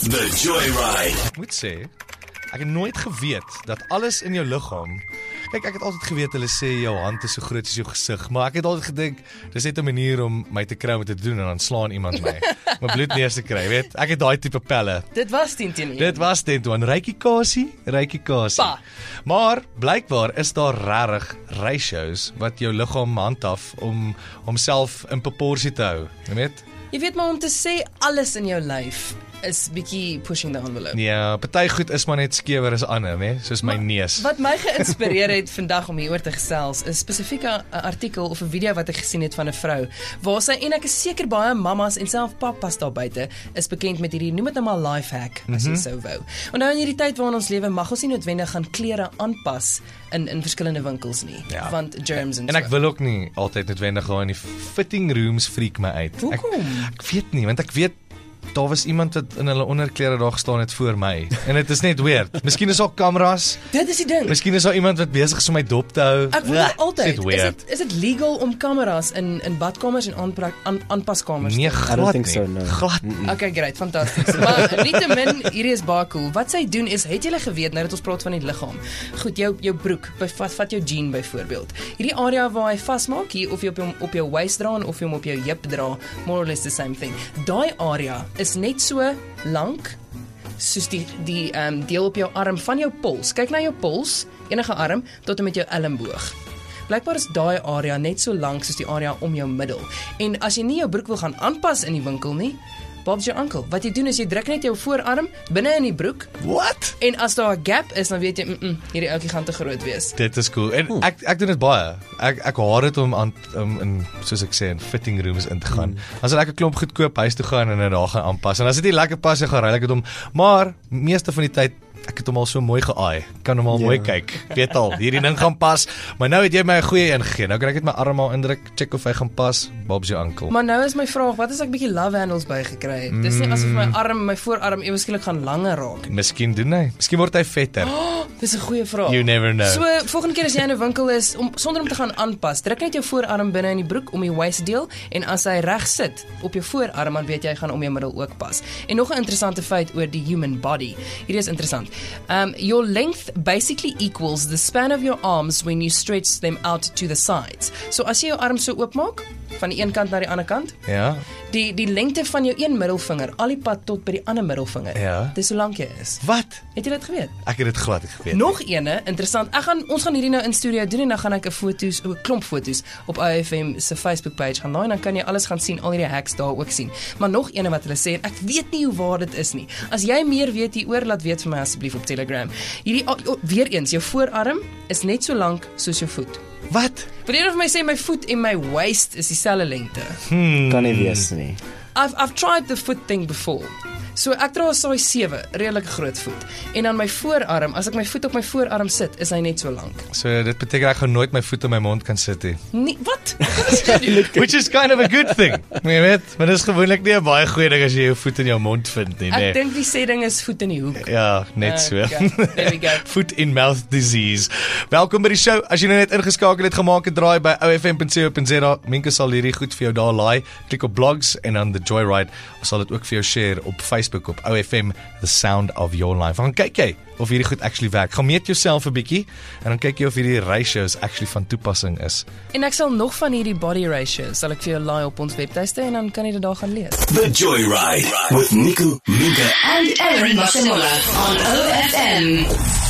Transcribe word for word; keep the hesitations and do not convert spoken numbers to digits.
The Joyride. Ek moet sê, ek het nooit geweet dat alles in jou liggaam. Kyk, ek het altyd geweet hulle sê jou hand is so groot as jou gesig, maar ek het altyd gedink dis net 'n manier om my te kry om dit te doen en dan slaan iemand my. My bloed neer te kry, weet. Ek het daai tipe pelle. Dit was tien teen een. Dit was ten toe, rykie kasie, rykie kasie. Pa. Maar blykbaar is daar regtig ratios wat jou liggaam handhaaf om homself in proporsie te hou, jy weet? Jy weet maar om te sê alles in jou lyf is bietjie pushing the envelope. Ja, party goed is maar net skewer as ander, hè, soos my maar, neus. Wat my geïnspireer het vandag om hieroor te gesels, is spesifiek 'n artikel of 'n video wat ek gesien het van 'n vrou, waar sy, en ek is seker baie mammas en self pappas daar buite, is bekend met hierdie, noem dit nou maar life hack, as jy mm-hmm. so wou. Want nou in hierdie tyd waarin ons lewe, mag ons nie noodwendig gaan klere aanpas in, in verskillende winkels nie, ja. want germs en En so. ek wil ook nie altyd noodwendig gaan in die fitting rooms freak my uit. Hoekom? Ek, ek weet nie, want ek weet daar was iemand wat in hulle onderklere daar gestaan het voor my. En dit is net weird. Miskien is daar kameras. Dit is die ding. Miskien is daar iemand wat besig is om my dop te hou. Ek wonder altyd, is dit is dit legal om kameras in in badkamers en aanprak aan aanpaskamers? Nee, glad nie. So, no. Glad. Okay, great, fantasties. Maar nietemin, hierdie is baie cool. Wat sy doen is, het julle geweet nou dat ons praat van die liggaam. Goed, jou jou broek, vat vat jou jean byvoorbeeld. Hierdie area waar hy vasmaak, hier of jy op jou op jou waist dra of jy hom op jou heup dra, more or less the same thing. Daai area is net so lank soos die die ehm um, deel op jou arm van jou pols. Kyk na jou pols, enige arm tot en met jou elmboog. Blykbaar is daai area net so lank soos die area om jou middel. En as jy nie jou broek wil gaan aanpas in die winkel nie, Bob's your uncle. Wat jy doen is jy druk net jou voorarm binne in die broek. What? En as daar 'n gap is, dan weet jy, mm -mm, hierdie ouetjie gaan te groot wees. Dit is cool. En ek ek doen dit baie. Ek ek haat dit om aan om in soos ek sê in fitting rooms in te gaan. Mm. As ek 'n klomp goedkoop huis toe gaan en dit daar gaan aanpas. En as dit nie lekker pas, ek gaan ry ek dit om. Maar meeste van die tyd ek het hom al so mooi geaai. Kan hom al yeah. mooi kyk. Weet al, hierdie ding gaan pas. Maar nou het jy my 'n goeie ingegee. Nou kan ek net my arm al indruk, check of hy gaan pas. Bob's your uncle. Maar nou is my vraag, wat as ek bietjie love handles bygekry het? Mm. Dis nie asof my arm, my voorarm ewe skielik gaan langer raak. Miskien doen hy. Miskien word hy vetter. Oh, dis 'n goeie vraag. You never know. So, volgende keer as jy in 'n winkel is, om sonder om te gaan aanpas, druk net jou voorarm binne in die broek om die waist deel en as hy reg sit op jou voorarm, dan weet jy hy gaan om jou middel ook pas. En nog 'n interessante feit oor die human body. Hierdie is interessant. Um Your length basically equals the span of your arms when you stretch them out to the sides. So as jy jou arm so oopmaak, van die een kant na die ander kant, ja. die die lengte van jou een middelvinger, al die pad tot by die ander middelvinger. Ja. Dis hoe lank jy is. Wat? Het jy dit geweet? Ek het dit glad nie geweet. Nog ene, interessant. Ek gaan ons gaan hierdie nou in studio doen en dan gaan ek 'n foto's, 'n klomp foto's op O F M se Facebook page gaan laai en dan kan jy alles gaan sien, al hierdie hacks daar ook sien. Maar nog ene wat hulle sê en ek weet nie hoe waar dit is nie. As jy meer weet hieroor, laat weet vir my asseblief op Telegram. Hierdie oh, oh, weer eens, jou voorarm is net so lank soos jou voet. Wat? Wanneer of my sê my voet en my waist is dieselfde lengte. Hmm. Kan nie wees nie. I've I've tried the foot thing before. So ek dra 'n size sewe, redelike groot voet. En dan my voorarm, as ek my voet op my voorarm sit, is hy net so lank. So dit beteken ek gaan nooit my voet in my mond kan sit nie. Nee, wat? Wat is dit? Which is kind of a good thing. Jy weet, maar dis gewoonlik nie 'n baie goeie ding as jy jou voet in jou mond vind nie, nee. Ek dink die sê ding is voet in die hoek. Ja, net so. Okay, there we go. Foot in mouth disease. Welkom by die show. As jy nou net ingeskakel het, gemaak 'n draai by o f m punt co punt z a. Minke sal hierdie goed vir jou daar laai. Klik op blogs en dan the Joyride. Ons sal dit ook vir jou share op Facebook op O F M The Sound of Your Life. Gaan kyk jy of hierdie goed actually werk. Gaan meet jouself 'n bietjie en dan kyk jy of hierdie ratios actually van toepassing is. En ek sal nog van hierdie body ratios sal ek vir jou laai op ons webtuiste en dan kan jy dit daar gaan lees. The Joyride with Nico, Minka and Aaron Mashanola on O F M.